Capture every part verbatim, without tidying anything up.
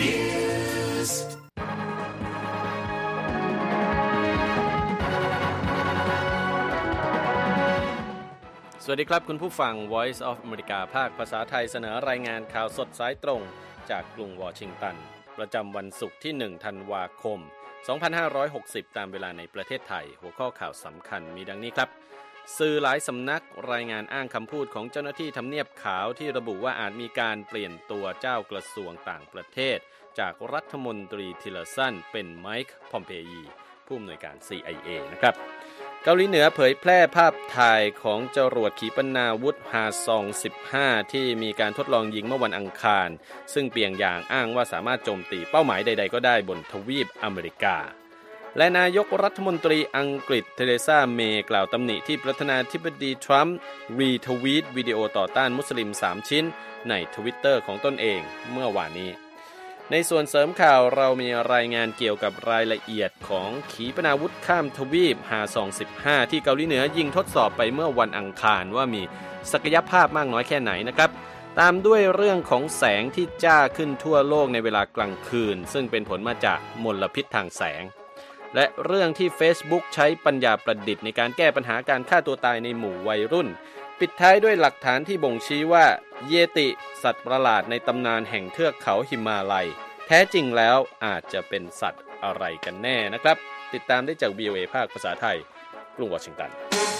Newsสวัสดีครับคุณผู้ฟัง Voice of America ภาคภาษาไทยเสนอรายงานข่าวสดสายตรงจากกรุงวอชิงตันประจำวันศุกร์ที่หนึ่งธันวาคมสองพันห้าร้อยหกสิบตามเวลาในประเทศไทยหัวข้อข่าวสำคัญมีดังนี้ครับสื่อหลายสำนักรายงานอ้างคำพูดของเจ้าหน้าที่ทำเนียบขาวที่ระบุว่าอาจมีการเปลี่ยนตัวเจ้ากระทรวงต่างประเทศจากรัฐมนตรีทิลเลอร์สันเป็นไมค์พอมเพอีผู้อำนวยการ ซี ไอ เอ นะครับเกาหลีเหนือเผยแพร่ภาพถ่ายของจรวดขีปนาวุธฮาซองสิบห้าที่มีการทดลองยิงเมื่อวันอังคารซึ่งเปียงยางอ้างว่าสามารถโจมตีเป้าหมายใดๆก็ได้บนทวีปอเมริกาและนายกรัฐมนตรีอังกฤษเทเรซาเมย์กล่าวตำหนิที่ประธานาธิบดีทรัมป์รีทวีตวิดีโอต่อต้านมุสลิมสามชิ้นใน Twitter ของตนเองเมื่อวานนี้ในส่วนเสริมข่าวเรามีรายงานเกี่ยวกับรายละเอียดของขีปนาวุธข้ามทวีปฮาซองสิบห้าที่เกาหลีเหนือยิงทดสอบไปเมื่อวันอังคารว่ามีศักยภาพมากน้อยแค่ไหนนะครับตามด้วยเรื่องของแสงที่จ้าขึ้นทั่วโลกในเวลากลางคืนซึ่งเป็นผลมาจากมลพิษทางแสงและเรื่องที่ Facebook ใช้ปัญญาประดิษฐ์ในการแก้ปัญหาการฆ่าตัวตายในหมู่วัยรุ่นปิดท้ายด้วยหลักฐานที่บ่งชี้ว่าเยติสัตว์ประหลาดในตำนานแห่งเทือกเขาหิมาลัยแท้จริงแล้วอาจจะเป็นสัตว์อะไรกันแน่นะครับติดตามได้จาก วี โอ เอ ภาคภาษาไทยกรุงวอชิงตัน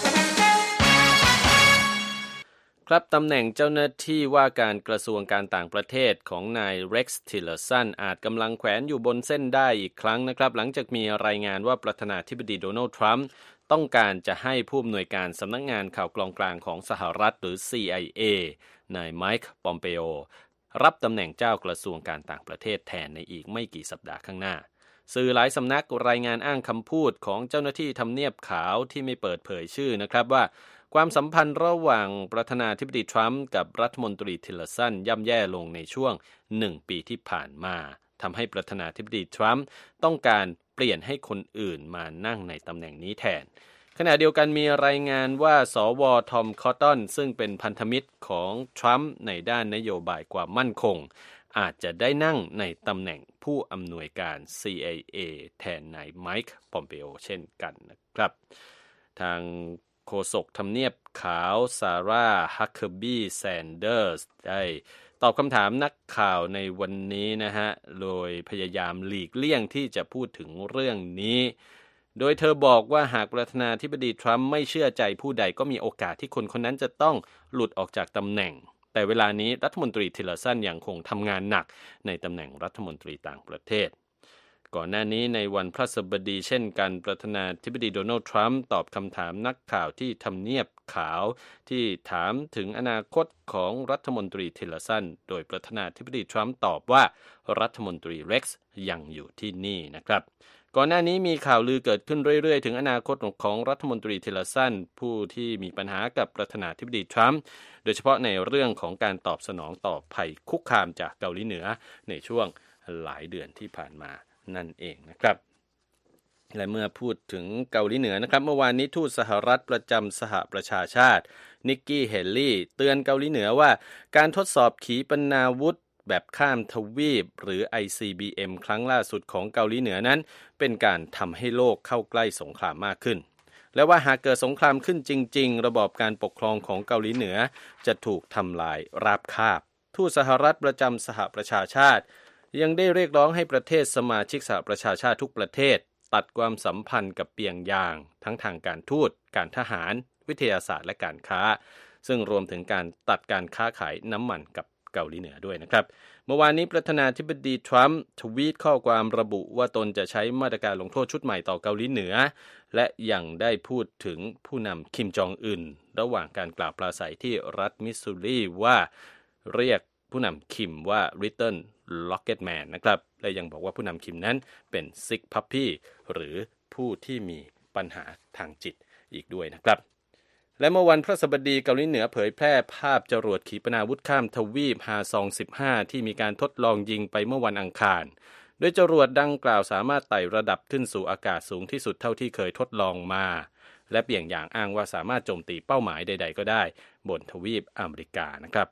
ครับตำแหน่งเจ้าหน้าที่ว่าการกระทรวงการต่างประเทศของนายเร็กซ์ทิลเลอร์สันอาจกำลังแขวนอยู่บนเส้นได้อีกครั้งนะครับหลังจากมีรายงานว่าประธานาธิบดีโดนัลด์ทรัมป์ต้องการจะให้ผู้อำนวยการสำนักงานข่าวกรองกลางของสหรัฐหรือ ซี ไอ เอ นายไมค์ปอมเปโอรับตำแหน่งเจ้ากระทรวงการต่างประเทศแทนในอีกไม่กี่สัปดาห์ข้างหน้าสื่อหลายสำนักรายงานอ้างคำพูดของเจ้าหน้าที่ทำเนียบขาวที่ไม่เปิดเผยชื่อนะครับว่าความสัมพันธ์ระหว่างประธานาธิบดีทรัมป์กับรัฐมนตรีทิลเลอร์สันย่ำแย่ลงในช่วงหนึ่งปีที่ผ่านมาทำให้ประธานาธิบดีทรัมป์ต้องการเปลี่ยนให้คนอื่นมานั่งในตำแหน่งนี้แทนขณะเดียวกันมีรายงานว่าสวทอมคอตตันซึ่งเป็นพันธมิตรของทรัมป์ในด้านนโยบายความมั่นคงอาจจะได้นั่งในตำแหน่งผู้อำนวยการ ซี ไอ เอ แทนนายไมค์ปอมเปโอเช่นกันนะครับทางโฆษกทำเนียบขาวซาร่าฮักเคอร์บี้แซนเดอร์สได้ตอบคำถามนักข่าวในวันนี้นะฮะโดยพยายามหลีกเลี่ยงที่จะพูดถึงเรื่องนี้โดยเธอบอกว่าหากประธานาธิบดีทรัมป์ไม่เชื่อใจผู้ใดก็มีโอกาสที่คนคนนั้นจะต้องหลุดออกจากตำแหน่งแต่เวลานี้รัฐมนตรีทิลเลอร์สันยังคงทำงานหนักในตำแหน่งรัฐมนตรีต่างประเทศก่อนหน้านี้ในวันพฤหัสบดีเช่นกันประธานาธิบดีโดนัลด์ทรัมป์ตอบคำถามนักข่าวที่ทำเนียบขาวที่ถามถึงอนาคตของรัฐมนตรีทิลเลอร์สันโดยประธานาธิบดีทรัมป์ตอบว่ารัฐมนตรีเร็กซ์ยังอยู่ที่นี่นะครับก่อนหน้านี้มีข่าวลือเกิดขึ้นเรื่อยๆถึงอนาคตของรัฐมนตรีทิลเลอร์สันผู้ที่มีปัญหากับประธานาธิบดีทรัมป์โดยเฉพาะในเรื่องของการตอบสนองต่อภัยคุกคามจากเกาหลีเหนือในช่วงหลายเดือนที่ผ่านมานั่นเองนะครับและเมื่อพูดถึงเกาหลีเหนือนะครับเมื่อวานนี้ทูตสหรัฐประจำสหประชาชาตินิกกี้เฮลลี่เตือนเกาหลีเหนือว่าการทดสอบขีปนาวุธแบบข้ามทวีปหรือ ไอ ซี บี เอ็ม ครั้งล่าสุดของเกาหลีเหนือนั้นเป็นการทำให้โลกเข้าใกล้สงครามมากขึ้นและว่าหากเกิดสงครามขึ้นจริงๆระบอบการปกครองของเกาหลีเหนือจะถูกทำลายราบคาบทูตสหรัฐประจำสหประชาชาติยังได้เรียกร้องให้ประเทศสมาชิกสหประชาชาติทุกประเทศตัดความสัมพันธ์กับเปียงยางทั้งทางการทูตการทหารวิทยาศาสตร์และการค้าซึ่งรวมถึงการตัดการค้าขายน้ำมันกับเกาหลีเหนือด้วยนะครับเมื่อวานนี้ประธานาธิบดีทรัมป์ทวีตข้อความระบุว่าตนจะใช้มาตรการลงโทษชุดใหม่ต่อเกาหลีเหนือและยังได้พูดถึงผู้นำคิมจองอึนระหว่างการกล่าวปราศัยที่รัฐมิสซูรีว่าเรียกผู้นำคิมว่า Little Rocket Man นะครับและยังบอกว่าผู้นำคิมนั้นเป็น Sick Puppy หรือผู้ที่มีปัญหาทางจิตอีกด้วยนะครับและเมื่อวันพฤหัสบดีเกาหลีเหนือเผยแพร่ภาพจรวดขีปนาวุธข้ามทวีปฮาซองสิบห้าที่มีการทดลองยิงไปเมื่อวันอังคารโดยจรวดดังกล่าวสามารถไต่ระดับขึ้นสู่อากาศสูงที่สุดเท่าที่เคยทดลองมาและเปี่ยงอย่างอ้างว่าสามารถโจมตีเป้าหมายใดๆก็ได้บนทวีปอเมริกานะครับ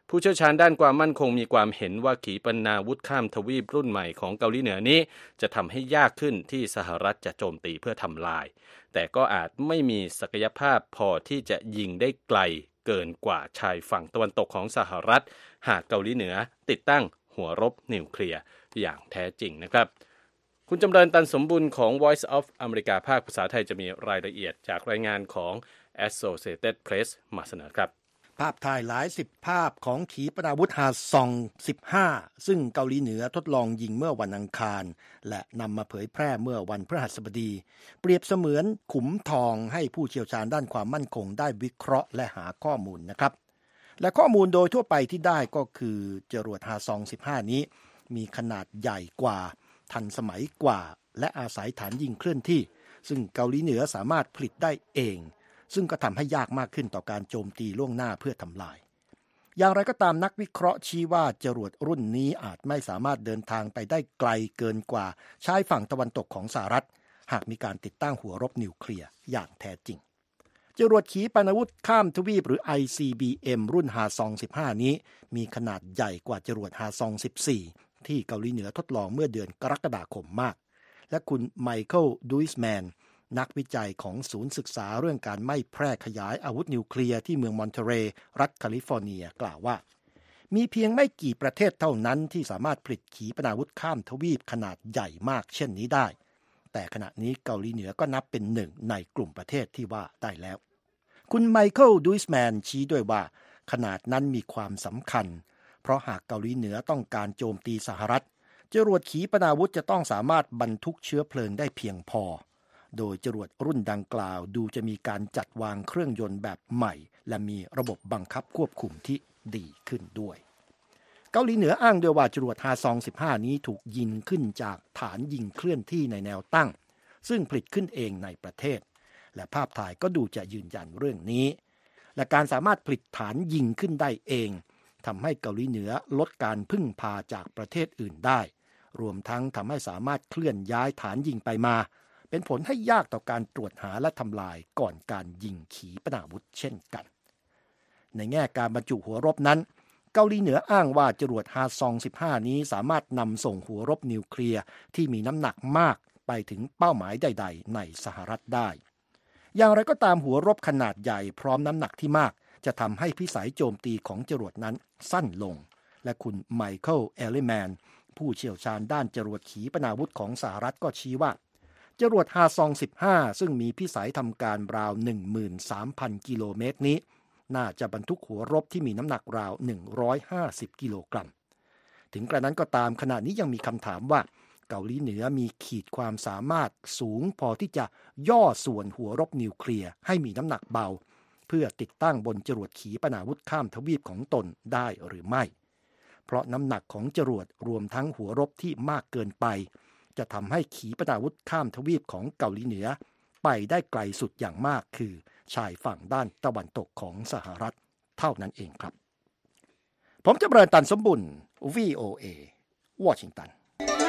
ผู้เชี่ยวชาญด้านความมั่นคงมีความเห็นว่าขีปนาวุธข้ามทวีปรุ่นใหม่ของเกาหลีเหนือนี้จะทำให้ยากขึ้นที่สหรัฐจะโจมตีเพื่อทำลายแต่ก็อาจไม่มีศักยภาพพอที่จะยิงได้ไกลเกินกว่าชายฝั่งตะวันตกของสหรัฐหากเกาหลีเหนือติดตั้งหัวรบนิวเคลียร์อย่างแท้จริงนะครับคุณจำเริญตันสมบุญของ Voice of America ภาคภาษาไทยจะมีรายละเอียดจากรายงานของ Associated Press มาเสนอครับภาพถ่ายหลายสิบภาพของขีปนาวุธฮาซองสิบห้าซึ่งเกาหลีเหนือทดลองยิงเมื่อวันอังคารและนำมาเผยแพร่เมื่อวันพฤหัสบดีเปรียบเสมือนขุมทองให้ผู้เชี่ยวชาญด้านความมั่นคงได้วิเคราะห์และหาข้อมูลนะครับและข้อมูลโดยทั่วไปที่ได้ก็คือจรวดฮาซองสิบห้านี้มีขนาดใหญ่กว่าทันสมัยกว่าและอาศัยฐานยิงเคลื่อนที่ซึ่งเกาหลีเหนือสามารถผลิตได้เองซึ่งก็ทำให้ยากมากขึ้นต่อการโจมตีล่วงหน้าเพื่อทำลายอย่างไรก็ตามนักวิเคราะห์ชี้ว่าจรวดรุ่นนี้อาจไม่สามารถเดินทางไปได้ไกลเกินกว่าชายฝั่งตะวันตกของสหรัฐหากมีการติดตั้งหัวรบนิวเคลียร์อย่างแท้จริงจรวดขีปนาวุธข้ามทวีปหรือ ไอ ซี บี เอ็ม รุ่นฮาซองสิบห้านี้มีขนาดใหญ่กว่าจรวดฮาซองสิบสี่ที่เกาหลีเหนือทดลองเมื่อเดือนกรกฎาคมมากและคุณไมเคิลดูอิสแมนนักวิจัยของศูนย์ศึกษาเรื่องการไม่แพร่ขยายอาวุธนิวเคลียร์ที่เมืองมอนเทเรย์รัฐแคลิฟอร์เนียกล่าวว่ามีเพียงไม่กี่ประเทศเท่านั้นที่สามารถผลิตขีปนาวุธข้ามทวีปขนาดใหญ่มากเช่นนี้ได้แต่ขณะนี้เกาหลีเหนือก็นับเป็นหนึ่งในกลุ่มประเทศที่ว่าได้แล้วคุณไมเคิลดูอิสแมนชี้ด้วยว่าขนาดนั้นมีความสำคัญเพราะหากเกาหลีเหนือต้องการโจมตีสหรัฐจรวดขีปนาวุธจะต้องสามารถบรรทุกเชื้อเพลิงได้เพียงพอโดยจรวดรุ่นดังกล่าวดูจะมีการจัดวางเครื่องยนต์แบบใหม่และมีระบบบังคับควบคุมที่ดีขึ้นด้วยเกาหลีเหนืออ้างด้วยว่าจรวดฮาซองสิบห้านี้ถูกยิงขึ้นจากฐานยิงเคลื่อนที่ในแนวตั้งซึ่งผลิตขึ้นเองในประเทศและภาพถ่ายก็ดูจะยืนยันเรื่องนี้และการสามารถผลิตฐานยิงขึ้นได้เองทำให้เกาหลีเหนือลดการพึ่งพาจากประเทศอื่นได้รวมทั้งทำให้สามารถเคลื่อนย้ายฐานยิงไปมาเป็นผลให้ยากต่อการตรวจหาและทำลายก่อนการยิงขีปนาวุธเช่นกันในแง่การบรรจุหัวรบนั้นเกาหลีเหนืออ้างว่าจรวดฮาซองสิบห้านี้สามารถนำส่งหัวรบนิวเคลียร์ที่มีน้ำหนักมากไปถึงเป้าหมายใดๆในสหรัฐได้อย่างไรก็ตามหัวรบขนาดใหญ่พร้อมน้ำหนักที่มากจะทำให้พิสัยโจมตีของจรวดนั้นสั้นลงและคุณไมเคิลเอลลิแมนผู้เชี่ยวชาญด้านจรวดขีปนาวุธของสหรัฐก็ชี้ว่าจรวดฮาซองสิบห้าซึ่งมีพิสัยทำการราว หนึ่งหมื่นสามพัน กิโลเมตรนี้น่าจะบรรทุกหัวรบที่มีน้ำหนักราว หนึ่งร้อยห้าสิบ กิโลกรัมถึงกระนั้นก็ตามขณะนี้ยังมีคำถามว่าเกาหลีเหนือมีขีดความสามารถสูงพอที่จะย่อส่วนหัวรบนิวเคลียร์ให้มีน้ำหนักเบาเพื่อติดตั้งบนจรวดขีปนาวุธข้ามทวีปของตนได้หรือไม่เพราะน้ำหนักของจรวดรวมทั้งหัวรบที่มากเกินไปจะทำให้ขีปนาวุธข้ามทวีปของเกาหลีเหนือไปได้ไกลสุดอย่างมากคือชายฝั่งด้านตะวันตกของสหรัฐเท่านั้นเองครับผมจำเริญตันสมบุญ วี โอ เอ วอชิงตัน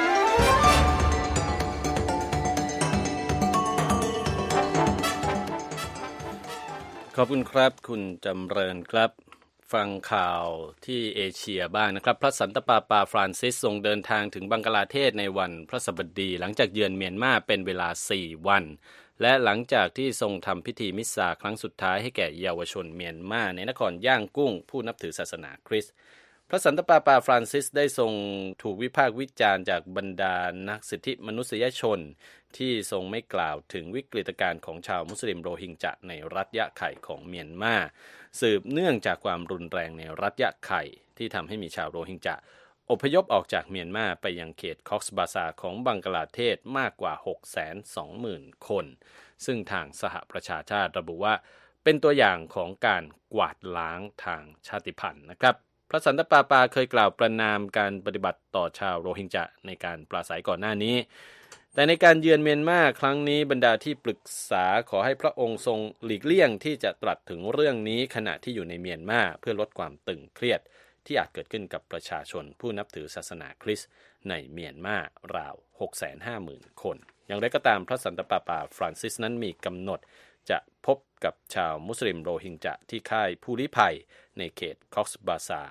ขอบคุณครับคุณจำเริญครับฟังข่าวที่เอเชียบ้างนะครับพระสันตะปาปาฟรานซิสทรงเดินทางถึงบังกลาเทศในวันพฤหัสบดีหลังจากเยือนเมียนมาเป็นเวลาสี่วันและหลังจากที่ทรงทำพิธีมิสซาครั้งสุดท้ายให้แก่เยาวชนเมียนมาในนครย่างกุ้งผู้นับถือศาสนาคริสต์พระสันตะปาปาฟรานซิสได้ทรงถูกวิพากษ์วิจารณ์จากบรรดานักสิทธิมนุษยชนที่ทรงไม่กล่าวถึงวิกฤตการณ์ของชาวมุสลิมโรฮิงญะในรัฐยะไข่ของเมียนมาสืบเนื่องจากความรุนแรงในรัฐยะไข่ที่ทำให้มีชาวโรฮิงญะอพยพออกจากเมียนมาไปยังเขตคอกซ์บาซาของบังกลาเทศมากกว่า หกแสนสองหมื่น คนซึ่งทางสหประชาชาติระบุว่าเป็นตัวอย่างของการกวาดล้างทางชาติพันธุ์นะครับพระสันตะปาปาเคยกล่าวประณามการปฏิบัติต่อชาวโรฮิงญะในการปราศัยก่อนหน้านี้แต่ในการเยือนเมียนมาครั้งนี้บรรดาที่ปรึกษาขอให้พระองค์ทรงหลีกเลี่ยงที่จะตรัสถึงเรื่องนี้ขณะที่อยู่ในเมียนมาเพื่อลดความตึงเครียดที่อาจเกิดขึ้นกับประชาชนผู้นับถือศาสนาคริสต์ในเมียนมาราว หกแสนห้าหมื่น คนอย่างไรก็ตามพระสันตะปาปาฟรานซิสนั้นมีกำหนดจะพบกับชาวมุสลิมโรฮิงญะที่ค่ายผู้ลี้ภัยในเขตคอกซ์บาซา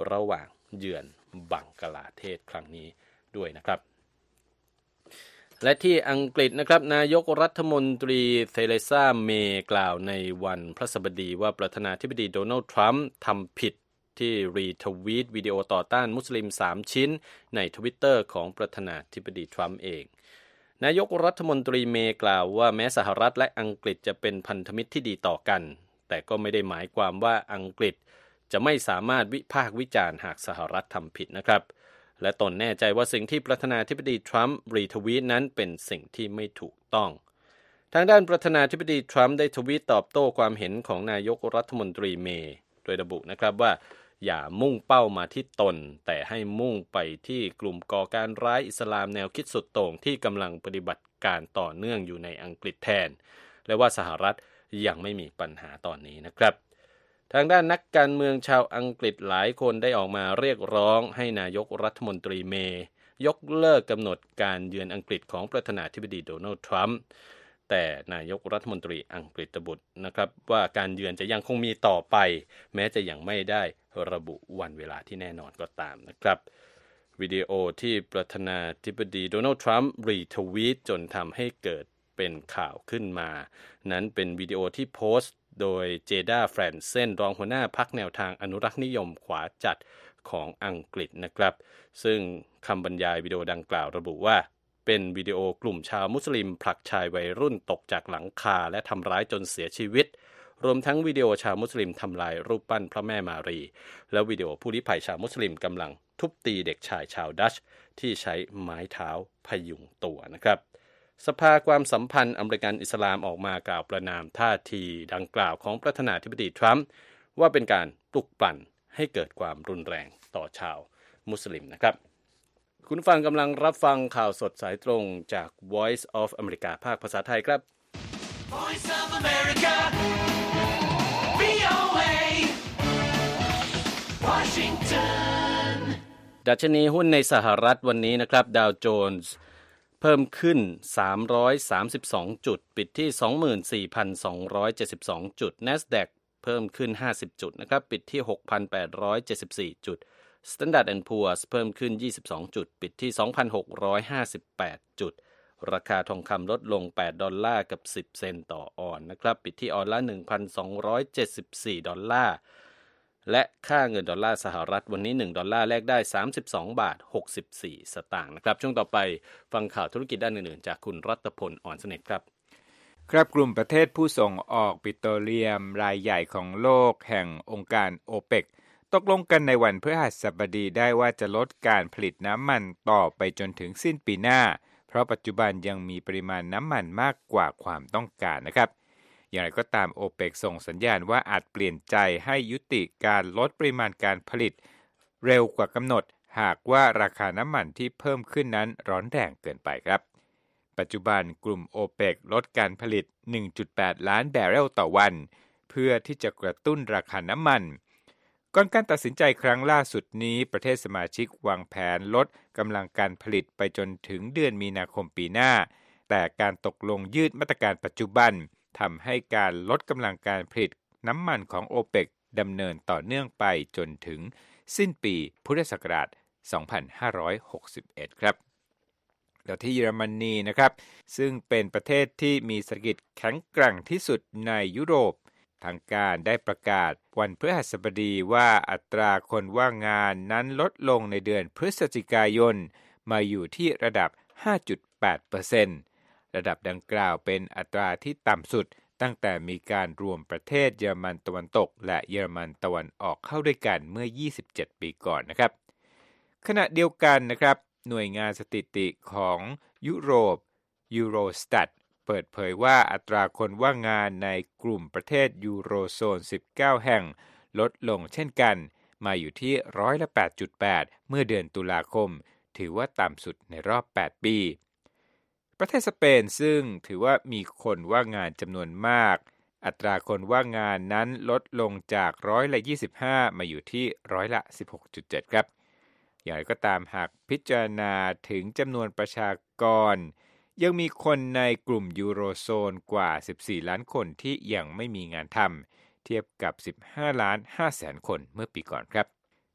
ระหว่างเยือนบังกลาเทศครั้งนี้ด้วยนะครับและที่อังกฤษนะครับนายกรัฐมนตรีเทเรซาเมย์กล่าวในวันพฤหัสบดีว่าประธานาธิบดีโดนัลด์ทรัมป์ทำผิดที่รีทวีตวิดีโอต่อต้านมุสลิมสามชิ้นใน Twitter ของประธานาธิบดีทรัมป์เองนายกรัฐมนตรีเมย์กล่าวว่าแม้สหรัฐและอังกฤษจะเป็นพันธมิตรที่ดีต่อกันแต่ก็ไม่ได้หมายความว่าอังกฤษจะไม่สามารถวิพากษ์วิจารณ์หากสหรัฐทำผิดนะครับและตนแน่ใจว่าสิ่งที่ประธานาธิบดีทรัมป์รีทวีตนั้นเป็นสิ่งที่ไม่ถูกต้องทางด้านประธานาธิบดีทรัมป์ได้ทวีตตอบโต้ความเห็นของนายกรัฐมนตรีเมย์โดยระบุนะครับว่าอย่ามุ่งเป้ามาที่ตนแต่ให้มุ่งไปที่กลุ่มก่อการร้ายอิสลามแนวคิดสุดโต่งที่กำลังปฏิบัติการต่อเนื่องอยู่ในอังกฤษแทนและว่าสหรัฐยังไม่มีปัญหาตอนนี้นะครับทางด้านนักการเมืองชาวอังกฤษหลายคนได้ออกมาเรียกร้องให้นายกรัฐมนตรีเมย์ยกเลิกกำหนดการเยือนอังกฤษของประธานาธิบดีโดนัลด์ทรัมป์แต่นายกรัฐมนตรีอังกฤษระบุนะครับว่าการเยือนจะยังคงมีต่อไปแม้จะยังไม่ได้ระบุวันเวลาที่แน่นอนก็ตามนะครับวิดีโอที่ประธานาธิบดีโดนัลด์ทรัมป์รีทวีตจนทำให้เกิดเป็นข่าวขึ้นมานั้นเป็นวิดีโอที่โพสต์โดยเจด้าแฟรนเซนรองหัวหน้าพรรคแนวทางอนุรักษ์นิยมขวาจัดของอังกฤษนะครับซึ่งคำบรรยายวิดีโอดังกล่าวระบุว่าเป็นวิดีโอกลุ่มชาวมุสลิมผลักชายวัยรุ่นตกจากหลังคาและทำร้ายจนเสียชีวิตรวมทั้งวิดีโอชาวมุสลิมทำลายรูปปั้นพระแม่มารีและวิดีโอผู้ลี้ภัยชาวมุสลิมกำลังทุบตีเด็กชายชาวดัชที่ใช้ไม้เท้าพยุงตัวนะครับสภาความสัมพันธ์อเมริกันอิสลามออกมากล่าวประนามท่าทีดังกล่าวของประธานาธิบดีทรัมป์ว่าเป็นการปลุกปั่นให้เกิดความรุนแรงต่อชาวมุสลิมนะครับคุณฟังกำลังรับฟังข่าวสดสายตรงจาก Voice of America ภาคภาษาไทยครับ Voice of America วี โอ เอ Washington ดัชนีหุ้นในสหรัฐวันนี้นะครับดาวโจนส์เพิ่มขึ้นสามร้อยสามสิบสองจุดปิดที่ สองหมื่นสี่พันสองร้อยเจ็ดสิบสอง จุด NASDAQ เพิ่มขึ้นห้าสิบจุดนะครับปิดที่ หกพันแปดร้อยเจ็ดสิบสี่ จุด Standard แอนด์ Poor's เพิ่มขึ้นยี่สิบสองจุดปิดที่ สองพันหกร้อยห้าสิบแปด จุดราคาทองคำลดลงแปดดอลลาร์กับสิบเซนต์ต่อออนซ์นะครับปิดที่ออนซ์ละ หนึ่งพันสองร้อยเจ็ดสิบสี่ ดอลลาร์และค่าเงินดอลลาร์สหรัฐวันนี้หนึ่งดอลลาร์แลกได้สามสิบสองบาทหกสิบสี่สตางค์นะครับช่วงต่อไปฟังข่าวธุรกิจด้านอื่นๆจากคุณรัตพลอ่อนสนิทครับครับกลุ่มประเทศผู้ส่งออกปิโตรเลียมรายใหญ่ของโลกแห่งองค์การโอเปกตกลงกันในวันพฤหัสบดีได้ว่าจะลดการผลิตน้ำมันต่อไปจนถึงสิ้นปีหน้าเพราะปัจจุบันยังมีปริมาณน้ำมันมากกว่าความต้องการนะครับอย่างไรก็ตามโอเปกส่งสัญญาณว่าอาจเปลี่ยนใจให้ยุติการลดปริมาณการผลิตเร็วกว่ากำหนดหากว่าราคาน้ำมันที่เพิ่มขึ้นนั้นร้อนแรงเกินไปครับปัจจุบันกลุ่มโอเปกลดการผลิต หนึ่งจุดแปด ล้านแบเรลต่อวันเพื่อที่จะกระตุ้นราคาน้ำมันก่อนการตัดสินใจครั้งล่าสุดนี้ประเทศสมาชิกวางแผนลดกำลังการผลิตไปจนถึงเดือนมีนาคมปีหน้าแต่การตกลงยืดมาตรการปัจจุบันทำให้การลดกำลังการผลิตน้ำมันของโอเปกดำเนินต่อเนื่องไปจนถึงสิ้นปีพุทธศักราชสองพันห้าร้อยหกสิบเอ็ดครับแล้วที่เยอรมนีนะครับซึ่งเป็นประเทศที่มีเศรษฐกิจแข็งแกร่งที่สุดในยุโรปทางการได้ประกาศวันพฤหัสบดีว่าอัตราคนว่างงานนั้นลดลงในเดือนพฤศจิกายนมาอยู่ที่ระดับ ห้าจุดแปดเปอร์เซ็นต์ ระดับดังกล่าวเป็นอัตราที่ต่ำสุดตั้งแต่มีการรวมประเทศเยอรมันตะวันตกและเยอรมันตะวันออกเข้าด้วยกันเมื่อยี่สิบเจ็ดปีก่อนนะครับขณะเดียวกันนะครับหน่วยงานสถิติของยุโรป Eurostat เปิดเผยว่าอัตราคนว่างงานในกลุ่มประเทศยูโรโซนสิบเก้าแห่งลดลงเช่นกันมาอยู่ที่ร้อยละ แปดจุดแปด เมื่อเดือนตุลาคมถือว่าต่ำสุดในรอบแปดปีประเทศสเปนซึ่งถือว่ามีคนว่างงานจำนวนมากอัตราคนว่างงานนั้นลดลงจากร้อยละยี่สิบห้ามาอยู่ที่ร้อยละ สิบหกจุดเจ็ด ครับอย่างไรก็ตามหากพิจารณาถึงจำนวนประชากรยังมีคนในกลุ่มยูโรโซนกว่าสิบสี่ล้านคนที่ยังไม่มีงานทำเทียบกับสิบห้าล้านห้าแสนคนเมื่อปีก่อนครับ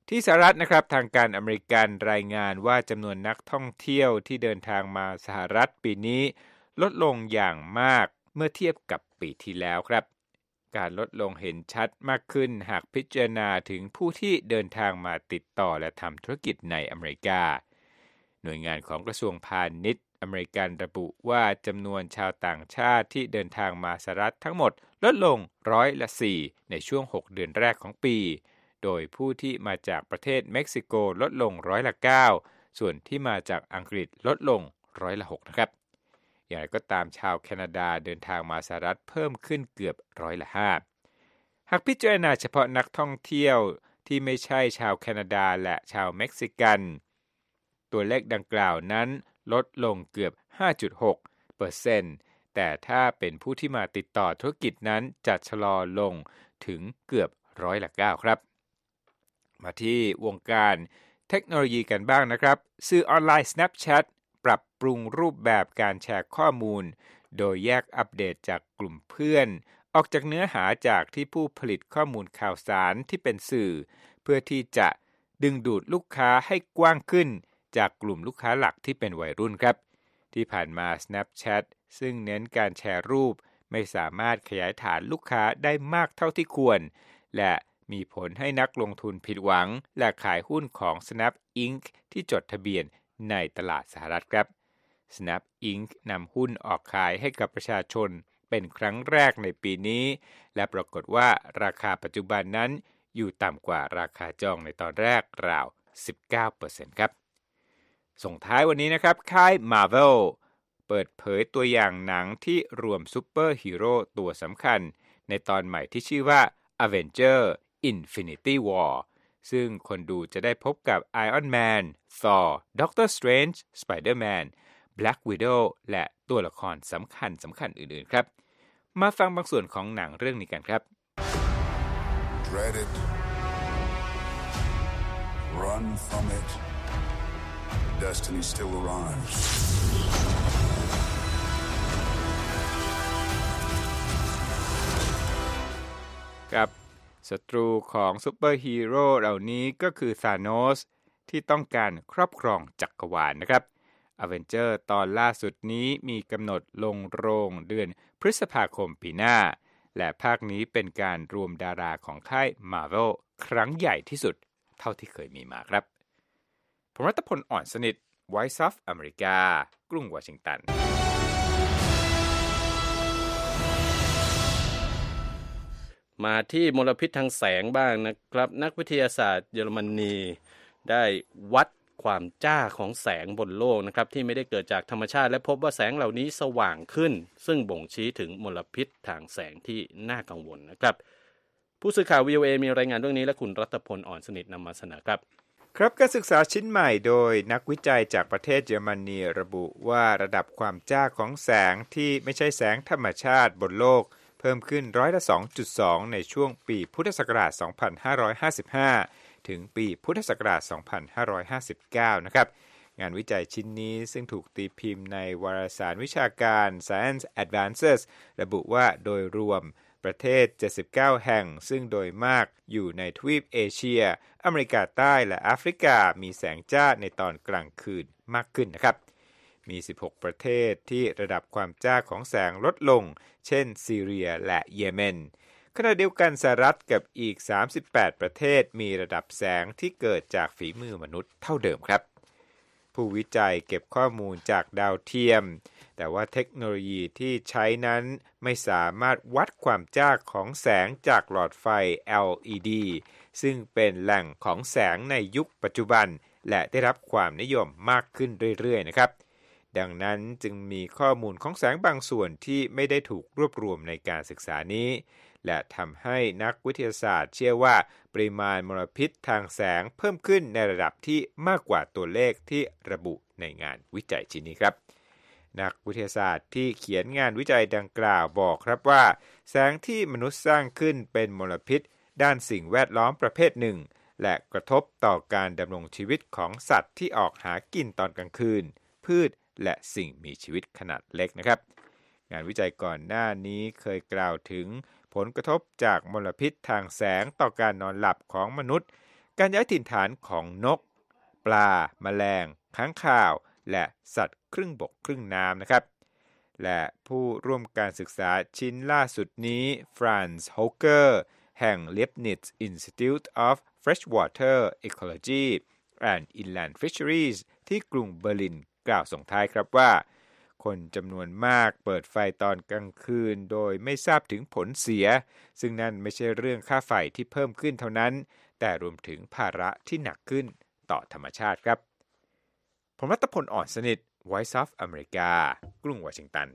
ที่สหรัฐนะครับทางการอเมริกันรายงานว่าจำนวนนักท่องเที่ยวที่เดินทางมาสหรัฐปีนี้ลดลงอย่างมากเมื่อเทียบกับปีที่แล้วครับการลดลงเห็นชัดมากขึ้นหากพิจารณาถึงผู้ที่เดินทางมาติดต่อและทำธุรกิจในอเมริกาหน่วยงานของกระทรวงพาณิชย์อเมริกันระบุว่าจำนวนชาวต่างชาติที่เดินทางมาสหรัฐทั้งหมดลดลงร้อยละสี่ในช่วงหกเดือนแรกของปีโดยผู้ที่มาจากประเทศเม็กซิโกลดลงร้อยละเก้าส่วนที่มาจากอังกฤษลดลงร้อยละหกนะครับอย่างไรก็ตามชาวแคนาดาเดินทางมาสหรัฐเพิ่มขึ้นเกือบร้อยละห้าหากพิจารณาเฉพาะนักท่องเที่ยวที่ไม่ใช่ชาวแคนาดาและชาวเม็กซิกันตัวเลขดังกล่าวนั้นลดลงเกือบ ห้าจุดหกเปอร์เซ็นต์ แต่ถ้าเป็นผู้ที่มาติดต่อธุรกิจนั้นจะชะลอลงถึงเกือบร้อยละเก้าครับมาที่วงการเทคโนโลยีกันบ้างนะครับสื่อออนไลน์ Snapchat ปรับปรุงรูปแบบการแชร์ข้อมูลโดยแยกอัปเดตจากกลุ่มเพื่อนออกจากเนื้อหาจากที่ผู้ผลิตข้อมูลข่าวสารที่เป็นสื่อเพื่อที่จะดึงดูดลูกค้าให้กว้างขึ้นจากกลุ่มลูกค้าหลักที่เป็นวัยรุ่นครับที่ผ่านมา Snapchat ซึ่งเน้นการแชร์รูปไม่สามารถขยายฐานลูกค้าได้มากเท่าที่ควรและมีผลให้นักลงทุนผิดหวังและขายหุ้นของ Snap อิงค์ ที่จดทะเบียนในตลาดสหรัฐครับ Snap อิงค์ นำหุ้นออกขายให้กับประชาชนเป็นครั้งแรกในปีนี้และปรากฏว่าราคาปัจจุบันนั้นอยู่ต่ำกว่าราคาจองในตอนแรกราว สิบเก้าเปอร์เซ็นต์ ครับส่งท้ายวันนี้นะครับค่าย Marvel เปิดเผยตัวอย่างหนังที่รวมซูเปอร์ฮีโร่ตัวสำคัญในตอนใหม่ที่ชื่อว่า Avenger Infinity War ซึ่งคนดูจะได้พบกับ Iron Man, Thor, Doctor Strange, Spider-Man, Black Widow และตัวละครสำคัญสำคัญอื่นๆครับมาฟังบางส่วนของหนังเรื่องนี้กันครับ Dread it. Run from it. Destiny still arrives. ครับศัตรูของซูเปอร์ฮีโร่เหล่านี้ก็คือธานอสที่ต้องการครอบครองจักรวาล นะครับ Avenger ตอนล่าสุดนี้มีกำหนดลงโรงเดือนพฤษภาคมปีหน้าและภาคนี้เป็นการรวมดาราของค่าย Marvel ครั้งใหญ่ที่สุดเท่าที่เคยมีมาครับผมรัตพล อ่อนสนิท Voice of America กรุงวอชิงตันมาที่มลพิษทางแสงบ้างนะครับนักวิทยาศาสตร์เยอรมนีได้วัดความจ้าของแสงบนโลกนะครับที่ไม่ได้เกิดจากธรรมชาติและพบว่าแสงเหล่านี้สว่างขึ้นซึ่งบ่งชี้ถึงมลพิษทางแสงที่น่ากังวลนะครับผู้สื่อข่าว วี โอ เอ มีรายงานเรื่องนี้และคุณรัตพล อ่อนสนิทนำมาเสนอครับครับการศึกษาชิ้นใหม่โดยนักวิจัยจากประเทศเยอรมนีระบุว่าระดับความจ้าของแสงที่ไม่ใช่แสงธรรมชาติบนโลกเพิ่มขึ้นร้อยละ สองจุดสอง ในช่วงปีพุทธศักราช สองพันห้าร้อยห้าสิบห้า ถึงปีพุทธศักราช สองพันห้าร้อยห้าสิบเก้า นะครับงานวิจัยชิ้นนี้ซึ่งถูกตีพิมพ์ในวารสารวิชาการ Science Advances ระบุว่าโดยรวมประเทศเจ็ดสิบเก้าแห่งซึ่งโดยมากอยู่ในทวีปเอเชียอเมริกาใต้และแอฟริกามีแสงจ้าในตอนกลางคืนมากขึ้นนะครับมีสิบหกประเทศที่ระดับความจ้าของแสงลดลงเช่นซีเรียและเยเมนขณะเดียวกันสหรัฐกับอีกสามสิบแปดประเทศมีระดับแสงที่เกิดจากฝีมือมนุษย์เท่าเดิมครับผู้วิจัยเก็บข้อมูลจากดาวเทียมแต่ว่าเทคโนโลยีที่ใช้นั้นไม่สามารถวัดความจ้าของแสงจากหลอดไฟ แอล อี ดี ซึ่งเป็นแหล่งของแสงในยุคปัจจุบันและได้รับความนิยมมากขึ้นเรื่อยๆนะครับดังนั้นจึงมีข้อมูลของแสงบางส่วนที่ไม่ได้ถูกรวบรวมในการศึกษานี้และทำให้นักวิทยาศาสตร์เชื่อว่าปริมาณมลพิษทางแสงเพิ่มขึ้นในระดับที่มากกว่าตัวเลขที่ระบุในงานวิจัยชิ้นนี้ครับนักวิทยาศาสตร์ที่เขียนงานวิจัยดังกล่าวบอกครับว่าแสงที่มนุษย์สร้างขึ้นเป็นมลพิษด้านสิ่งแวดล้อมประเภทหนึ่งและกระทบต่อการดำรงชีวิตของสัตว์ที่ออกหากินตอนกลางคืนพืชและสิ่งมีชีวิตขนาดเล็กนะครับงานวิจัยก่อนหน้านี้เคยกล่าวถึงผลกระทบจากมลพิษทางแสงต่อการนอนหลับของมนุษย์การย้ายถิ่นฐานของนกปลาแมลงค้างคาวและสัตว์ครึ่งบกครึ่งน้ำนะครับและผู้ร่วมการศึกษาชิ้นล่าสุดนี้ฟรานซ์โฮเกอร์แห่ง Leibniz Institute of Freshwater Ecology and Inland Fisheries ที่กรุงเบอร์ลินกล่าวส่งท้ายครับว่าคนจำนวนมากเปิดไฟตอนกลางคืนโดยไม่ทราบถึงผลเสียซึ่งนั่นไม่ใช่เรื่องค่าไฟที่เพิ่มขึ้นเท่านั้นแต่รวมถึงภาระที่หนักขึ้นต่อธรรมชาติครับผมรัตพลอ่อนสนิท Voice of America กรุงวอชิงตัน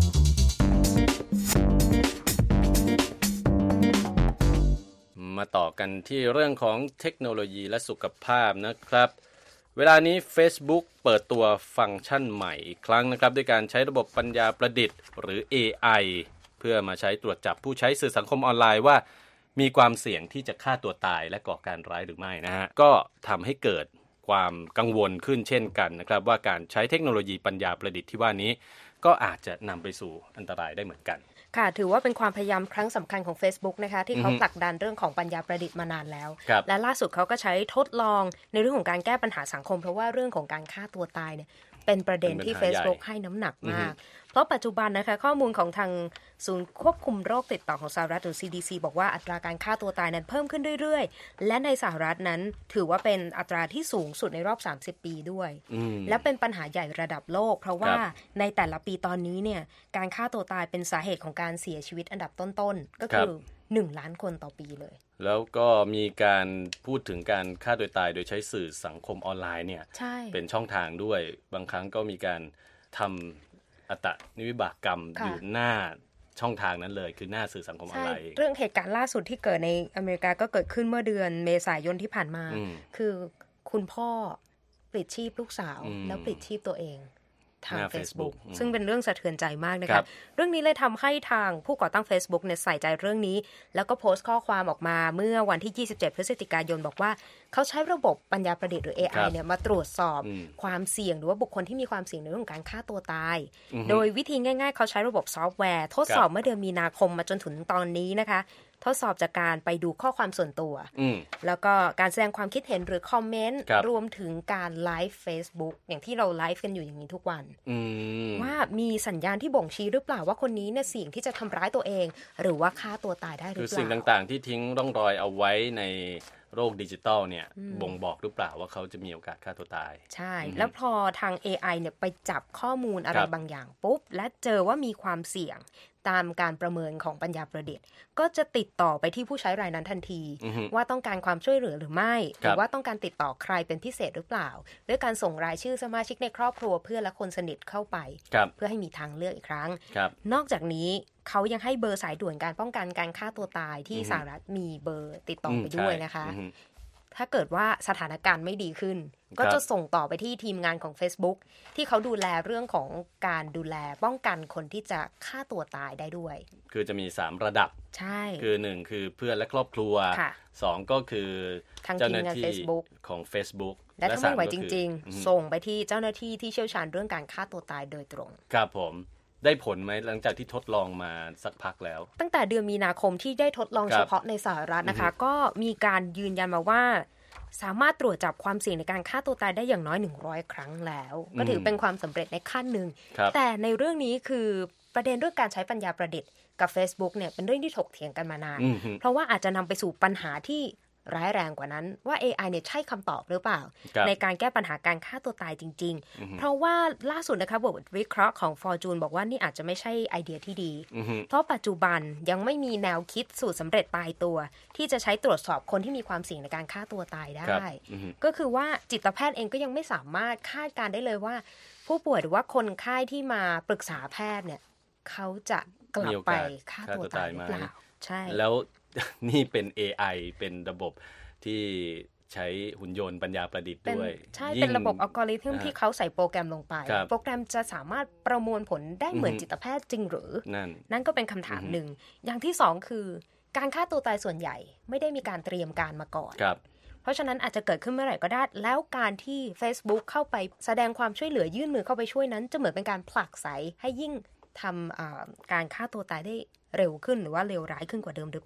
มาต่อกันที่เรื่องของเทคโนโลยีและสุขภาพนะครับเวลานี้ Facebook เปิดตัวฟังก์ชันใหม่อีกครั้งนะครับด้วยการใช้ระบบปัญญาประดิษฐ์หรือ เอ ไอ เพื่อมาใช้ตรวจจับผู้ใช้สื่อสังคมออนไลน์ว่ามีความเสี่ยงที่จะฆ่าตัวตายและก่อการร้ายหรือไม่นะฮะก็ทำให้เกิดความกังวลขึ้นเช่นกันนะครับว่าการใช้เทคโนโลยีปัญญาประดิษฐ์ที่ว่านี้ก็อาจจะนำไปสู่อันตรายได้เหมือนกันค่ะถือว่าเป็นความพยายามครั้งสำคัญของ Facebook นะคะที่เขาผลักดันเรื่องของปัญญาประดิษฐ์มานานแล้วและล่าสุดเขาก็ใช้ทดลองในเรื่องของการแก้ปัญหาสังคมเพราะว่าเรื่องของการฆ่าตัวตายเนี่ยเป็นประเด็นที่ Facebook ให้น้ำหนักมากเพราะปัจจุบันนะคะข้อมูลของทางศูนย์ควบคุมโรคติดต่อของสหรัฐหรือ ซี ดี ซี บอกว่าอัตราการฆ่าตัวตายนั้นเพิ่มขึ้นเรื่อยๆและในสหรัฐนั้นถือว่าเป็นอัตราที่สูงสุดในรอบสามสิบปีด้วยและเป็นปัญหาใหญ่ระดับโลกเพราะว่าในแต่ละปีตอนนี้เนี่ยการฆ่าตัวตายเป็นสาเหตุของการเสียชีวิตอันดับต้นๆก็คือหนึ่งล้านคนต่อปีเลยแล้วก็มีการพูดถึงการฆ่าตัวตายโดยใช้สื่อสังคมออนไลน์เนี่ยเป็นช่องทางด้วยบางครั้งก็มีการทำอัตนิวิบากกรรมอยู่หน้าช่องทางนั้นเลยคือหน้าสื่อสังคมออนไลน์เรื่องเหตุการณ์ล่าสุดที่เกิดในอเมริกาก็เกิดขึ้นเมื่อเดือนเมษายนที่ผ่านมาคือคุณพ่อปลิดชีพลูกสาวแล้วปลิดชีพตัวเองทาง Facebook ซึ่งเป็นเรื่องสะเทือนใจมากนะคะเรื่องนี้เลยทำให้ทางผู้ก่อตั้ง Facebook เนี่ยใส่ใจเรื่องนี้แล้วก็โพสต์ข้อความออกมาเมื่อวันที่ยี่สิบเจ็ดพฤศจิกายนบอกว่าเขาใช้ระบบปัญญาประดิษฐ์หรือ เอ ไอ เนี่ยมาตรวจสอบความเสี่ยงหรือว่าบุคคลที่มีความเสี่ยงในเรื่องของการฆ่าตัวตายโดยวิธีง่ายๆเขาใช้ระบบซอฟต์แวร์ทดสอบเมื่อเดือนมีนาคมมาจนถึงตอนนี้นะคะทดสอบจากการไปดูข้อความส่วนตัวแล้วก็การแสดงความคิดเห็นหรือคอมเมนต์รวมถึงการไลฟ์ Facebook อย่างที่เราไลฟ์กันอยู่อย่างนี้ทุกวันว่ามีสัญญาณที่บ่งชี้หรือเปล่าว่าคนนี้เนี่ยเสี่ยงที่จะทำร้ายตัวเองหรือว่าฆ่าตัวตายได้หรือเปล่าคือสิ่งต่างๆที่ทิ้งร่องรอยเอาไว้ในโรคดิจิตอลเนี่ยบ่งบอกหรือเปล่าว่าเขาจะมีโอกาสฆ่าตัวตายใช่แล้วพอทาง เอ ไอ เนี่ยไปจับข้อมูลอะไรบางอย่างปุ๊บและเจอว่ามีความเสี่ยงตามการประเมินของปัญญาประดิษฐ์ก็จะติดต่อไปที่ผู้ใช้รายนั้นทันทีว่าต้องการความช่วยเหลือหรือไม่หรือว่าต้องการติดต่อใครเป็นพิเศษหรือเปล่าด้วยการส่งรายชื่อสมาชิกในครอบครัวเพื่อนและคนสนิทเข้าไปเพื่อให้มีทางเลือกอีกครั้งนอกจากนี้เขายังให้เบอร์สายด่วนการป้องกันการฆ่าตัวตายที่สหรัฐมีเบอร์ติดต่อไปด้วยนะคะถ้าเกิดว่าสถานการณ์ไม่ดีขึ้นก็จะส่งต่อไปที่ทีมงานของ Facebook ที่เขาดูแลเรื่องของการดูแลป้องกันคนที่จะฆ่าตัวตายได้ด้วยคือจะมีสามระดับใช่คือหนึ่งคือเพื่อนและครอบครัวสองก็คือเจ้าหน้าที่ของ Facebook และถ้าไม่ไหวจริงๆส่งไปที่เจ้าหน้าที่ที่เชี่ยวชาญเรื่องการฆ่าตัวตายโดยตรงครับผมได้ผลไหมหลังจากที่ทดลองมาสักพักแล้วตั้งแต่เดือนมีนาคมที่ได้ทดลองเฉพาะในสหรัฐนะคะก็มีการยืนยันมาว่าสามารถตรวจจับความเสี่ยงในการฆ่าตัวตายได้อย่างน้อยหนึ่งร้อยครั้งแล้วก็ถือเป็นความสำเร็จในขั้นหนึ่งแต่ในเรื่องนี้คือประเด็นเรื่องการใช้ปัญญาประดิษฐ์กับ Facebook เนี่ยเป็นเรื่องที่ถกเถียงกันมานานเพราะว่าอาจจะนำไปสู่ปัญหาที่ร้ายแรงกว่านั้นว่า เอ ไอ เนี่ยใช่คำตอบหรือเปล่าในการแก้ปัญหาการฆ่าตัวตายจริงๆเพราะว่าล่าสุดนะคะบทวิเคราะห์ของ Fortune บอกว่านี่อาจจะไม่ใช่ไอเดียที่ดีเพราะปัจจุบันยังไม่มีแนวคิดสูตรสำเร็จตายตัวที่จะใช้ตรวจสอบคนที่มีความเสี่ยงในการฆ่าตัวตายได้ก็คือว่าจิตแพทย์เองก็ยังไม่สามารถคาดการได้เลยว่าผู้ป่วยหรือว่าคนไข้ที่มาปรึกษาแพทย์เนี่ยเขาจะกลับไปฆ่าตัวตายหรือเปล่าใช่แล้วนี่เป็น เอ ไอ เป็นระบบที่ใช้หุ่นยนต์ปัญญาประดิษฐ์ด้วยใช่เป็นระบบอัลกอริทึมที่เขาใส่โปรแกรมลงไปโปรแกรมจะสามารถประมวลผลได้เหมือนจิตแพทย์จริงหรือนั่นนั่นก็เป็นคำถามหนึ่งอย่างที่สองคือการฆ่าตัวตายส่วนใหญ่ไม่ได้มีการเตรียมการมาก่อนเพราะฉะนั้นอาจจะเกิดขึ้นเมื่อไหร่ก็ได้แล้วการที่ Facebook เข้าไปแสดงความช่วยเหลือยื่นมือเข้าไปช่วยนั้นจะเหมือนเป็นการผลักไสให้ยิ่งทำการฆ่าตัวตายได้เร็วขึ้นหรือว่าเลวร้ายขึ้นกว่าเดิมหรือเปล่า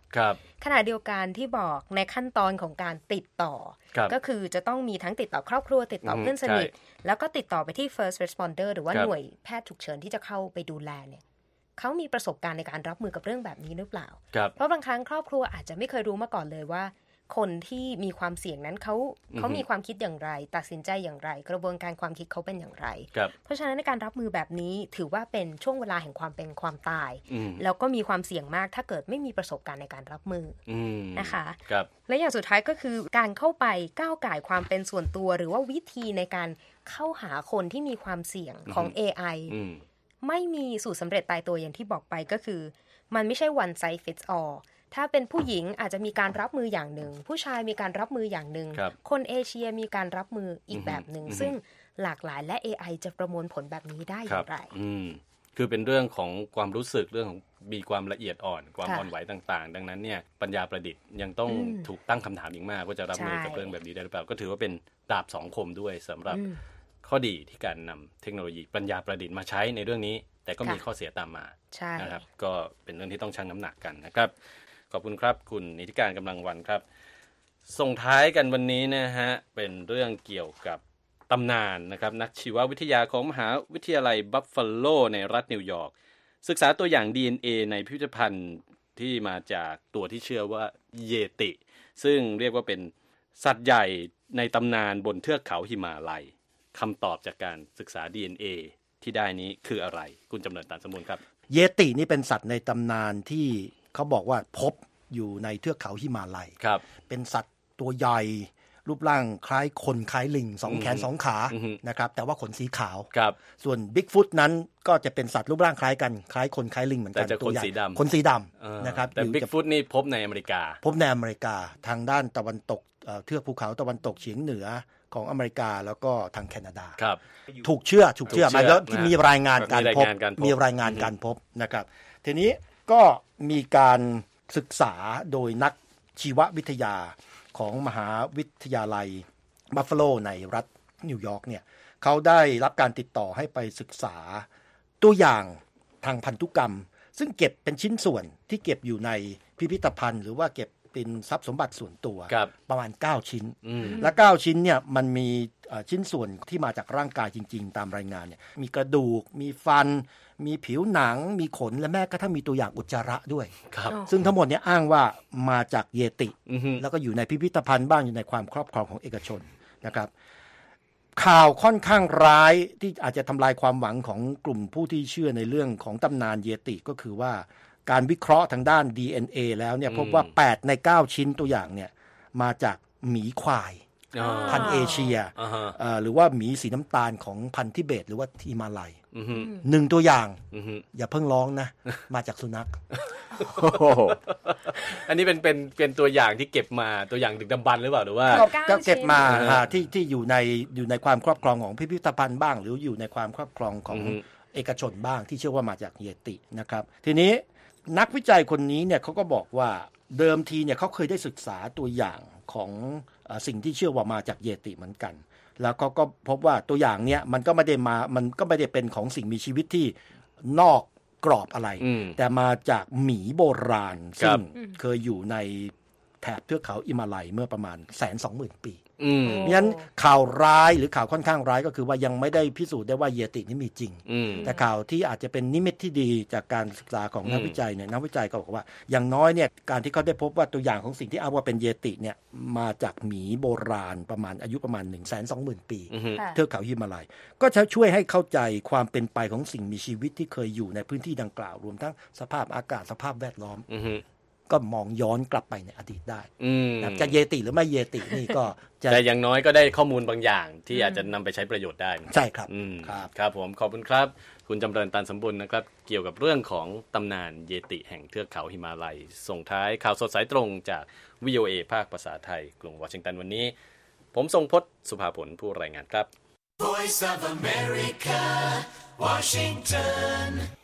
ครับขณะเดียวกันที่บอกในขั้นตอนของการติดต่อก็คือจะต้องมีทั้งติดต่อครอบครัวติดต่อเพื่อนสนิทแล้วก็ติดต่อไปที่ first responder หรือว่าหน่วยแพทย์ฉุกเฉินที่จะเข้าไปดูแลเนี่ยเขามีประสบการณ์ในการรับมือกับเรื่องแบบนี้หรือเปล่าเพราะบางครั้งครอบครัวอาจจะไม่เคยรู้มาก่อนเลยว่าคนที่มีความเสี่ยงนั้นเขาเขามีความคิดอย่างไรตัดสินใจอย่างไรกระบวนการความคิดเขาเป็นอย่างไรเพราะฉะนั้นในการรับมือแบบนี้ถือว่าเป็นช่วงเวลาแห่งความเป็นความตายแล้วก็มีความเสี่ยงมากถ้าเกิดไม่มีประสบการณ์ในการรับมือนะคะและอย่างสุดท้ายก็คือการเข้าไปก้าวก่ายความเป็นส่วนตัวหรือว่าวิธีในการเข้าหาคนที่มีความเสี่ยงของ เอ ไอ ไม่มีสูตรสำเร็จตายตัวอย่างที่บอกไปก็คือมันไม่ใช่ one size fits allถ้าเป็นผู้หญิงอาจจะมีการรับมืออย่างหนึ่งผู้ชายมีการรับมืออย่างหนึ่ง ค, คนเอเชียมีการรับมืออีกแบบหนึ่งซึ่งหลากหลายและ เอ ไอ จะประมวลผลแบบนี้ได้อย่างไรคือเป็นเรื่องของความรู้สึกเรื่องของมีความละเอียดอ่อนความอ่อนไหวต่างๆดังนั้นเนี่ยปัญญาประดิษฐ์ยังต้องถูกตั้งคำถามอีกมากว่าจะรับมือกับเรื่องแบบนี้ได้หรือเปล่าก็ถือว่าเป็นดาบสองคมด้วยสำหรับข้อดีที่การนำเทคโนโลยีปัญญาประดิษฐ์มาใช้ในเรื่องนี้แต่ก็มีข้อเสียตามมานะครับก็เป็นเรื่องที่ต้องชั่งน้ำหนักกันนะครับขอบคุณครับคุณนิติการกำลังวันครับส่งท้ายกันวันนี้นะฮะเป็นเรื่องเกี่ยวกับตำนานนะครับนักชีววิทยาของมหาวิทยาลัยบัฟฟาโลในรัฐนิวยอร์กศึกษาตัวอย่าง ดี เอ็น เอ ในพิพิธภัณฑ์ที่มาจากตัวที่เชื่อว่าเยติซึ่งเรียกว่าเป็นสัตว์ใหญ่ในตำนานบนเทือกเขาหิมาลัยคำตอบจากการศึกษา ดี เอ็น เอ ที่ได้นี้คืออะไรคุณจำเริญตานสมบูรณ์ครับเยตินี่เป็นสัตว์ในตำนานที่เขาบอกว่าพบอยู่ในเทือกเขาหิมาลัยเป็นสัตว์ตัวใหญ่รูปร่างคล้ายคนคล้ายลิงสองแขนสองขานะครับแต่ว่าขนสีขาวส่วนบิ๊กฟุตนั้นก็จะเป็นสัตว์รูปร่างคล้ายกันคล้ายคนคล้ายลิงเหมือนกันตัวใหญ่ขนสีดำนะครับแต่บิ๊กฟุตนี่พบในอเมริกาพบในอเมริกาทางด้านตะวันตกเทือกภูเขาตะวันตกเฉียงเหนือของอเมริกาแล้วก็ทางแคนาดาถูกเชื่อถูกเชื่อมาแล้วที่มีรายงานการพบมีรายงานการพบนะครับทีนี้ก็มีการศึกษาโดยนักชีววิทยาของมหาวิทยาลัยบัฟฟาโลในรัฐนิวยอร์กเนี่ยเขาได้รับการติดต่อให้ไปศึกษาตัวอย่างทางพันธุกรรมซึ่งเก็บเป็นชิ้นส่วนที่เก็บอยู่ในพิพิธภัณฑ์หรือว่าเก็บเป็นทรัพย์สมบัติส่วนตัวประมาณเก้าชิ้นและเก้าชิ้นเนี่ยมันมีชิ้นส่วนที่มาจากร่างกายจริงๆตามรายงานเนี่ยมีกระดูกมีฟันมีผิวหนังมีขนและแม้กระทั่งมีตัวอย่างอุจจาระด้วยซึ่งทั้งหมดเนี่ยอ้างว่ามาจากเยติแล้วก็อยู่ในพิพิธภัณฑ์บ้างอยู่ในความครอบครองของเอกชนนะครับข่าวค่อนข้างร้ายที่อาจจะทำลายความหวังของกลุ่มผู้ที่เชื่อในเรื่องของตำนานเยติก็คือว่าการวิเคราะห์ทางด้าน ดี เอ็น เอ แล้วเนี่ยพบว่าแปดในเก้าชิ้นตัวอย่างเนี่ยมาจากหมีควายพันธุ์เอเชียหรือว่าหมีสีน้ำตาลของพันธุ์ทิเบตหรือว่าฮิมาลัยหนึ่งตัวอย่างอย่าเพิ่งร้องนะมาจากสุนัขอันนี้เป็นเป็นเป็นตัวอย่างที่เก็บมาตัวอย่างดึกดำบรรพ์หรือเปล่าหรือว่าก็เก็บมาที่ที่อยู่ในอยู่ในความครอบครองของพิพิธภัณฑ์บ้างหรืออยู่ในความครอบครองของเอกชนบ้างที่เชื่อว่ามาจากเยตินะครับทีนี้นักวิจัยคนนี้เนี่ยเขาก็บอกว่าเดิมทีเนี่ยเขาเคยได้ศึกษาตัวอย่างของสิ่งที่เชื่อว่ามาจากเยติเหมือนกันแล้วเขาก็พบว่าตัวอย่างเนี้ยมันก็ไม่ได้มามันก็ไม่ได้เป็นของสิ่งมีชีวิตที่นอกกรอบอะไรแต่มาจากหมีโบราณซึ่งเคยอยู่ในแถบเทือกเขาหิมาลัยเมื่อประมาณ แสนสองหมื่น ปีเพราะฉะนั้นข่าวร้ายหรือข่าวค่อนข้างร้ายก็คือว่ายังไม่ได้พิสูจน์ได้ว่าเยตินี่มีจริงแต่ข่าวที่อาจจะเป็นนิมิตที่ดีจากการศึกษาของนักวิจัยเนี่ยนักวิจัยก็บอกว่าอย่างน้อยเนี่ยการที่เขาได้พบว่าตัวอย่างของสิ่งที่อ้างว่าเป็นเยติเนี่ยมาจากหมีโบราณประมาณอายุประมาณ หนึ่งแสนสองหมื่น ปีเทือกเขาหิมาลัยก็จะช่วยให้เข้าใจความเป็นไปของสิ่งมีชีวิตที่เคยอยู่ในพื้นที่ดังกล่าวรวมทั้งสภาพอากาศสภาพแวดล้อมก็มองย้อนกลับไปในอดีตได้จะเยติหรือไม่เยตินี่ก็แต่อย่างน้อยก็ได้ข้อมูลบางอย่างที่อาจจะนำไปใช้ประโยชน์ได้ใช่ครับครับครับผมขอบคุณครับคุณจำเริญตันสมบูรณ์นะครับเกี่ยวกับเรื่องของตำนานเยติแห่งเทือกเขาหิมาลัยส่งท้ายข่าวสดสายตรงจาก วี โอ เอ ภาคภาษาไทยกรุงวอชิงตันวันนี้ผมทรงพจน์สุภาผลผู้รายงานครับ Voice of America Washington